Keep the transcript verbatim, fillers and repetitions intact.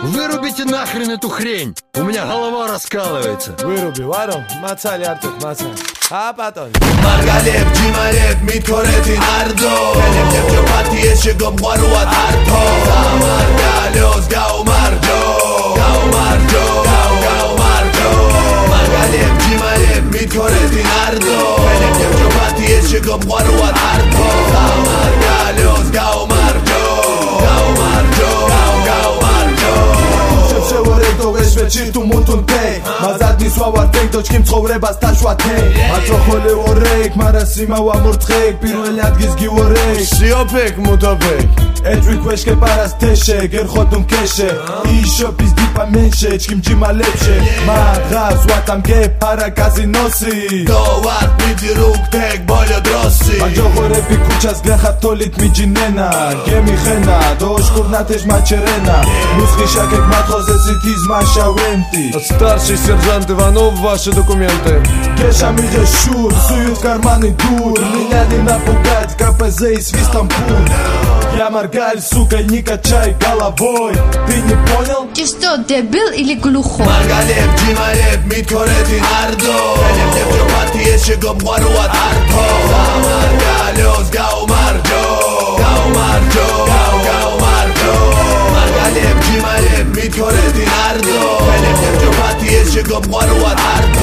Вырубите нахрен эту хрень. У меня голова раскалывается. Выруби, варом, мацали артук, мацали. А потом Margaleb, Jimareb, mitkoretin ardo Elem nefçe patiye şigom guaruat arto Margalos, gao marjo Gao marjo, gao gao marjo Margaleb, Jimareb, mitkoretin ardo Elem nefçe patiye şigom guaruat arto Margalos, gao marjo Gao marjo, gao gao marjo შევარედო ეშვეჩი თუ მუთუნთე მაზად მისვავარდენ დოჩკი მცხოვრებას თაშვათე აწოხოლე ორეკ მარა სიმავა მურთხეკ პირველი ადგის გიორეკ სიოფეკ მუთოფეკ ეჭვი ქვეშკე პარას თეშე გერხოდუმ ქეშე იშოპის დიპა მენშე ჩკიმ ჯიმალებში მაგას ვატამგე პარა კაზინოსი დოვარ მიძირუკ თეკ ბოლო დროსი აჯოღორები ქუჩას გახათოლით მიჯინენა გემიხენა დოშკურნათეშ მაჩერენა მუსხი შაკეკ მათხოზე Ситиз машавенти Старший сержант Иванов, ваши документы Кеша миже шур, суют в карманы дур Меня не напугать, КПЗ и свистом пуль Я моргаль, сука, не качай головой Ты не понял? Ты что, дебил или глухой? Margaleb, Jimareb, mitkoretin ardo Elem nefçe patiye şigom guaruat arto Margalos, gao marjo Gao marjo, gao gao marjo Margaleb, Jimareb, mitkoretin ardo Elem nefçe patiye şigom guaruat arto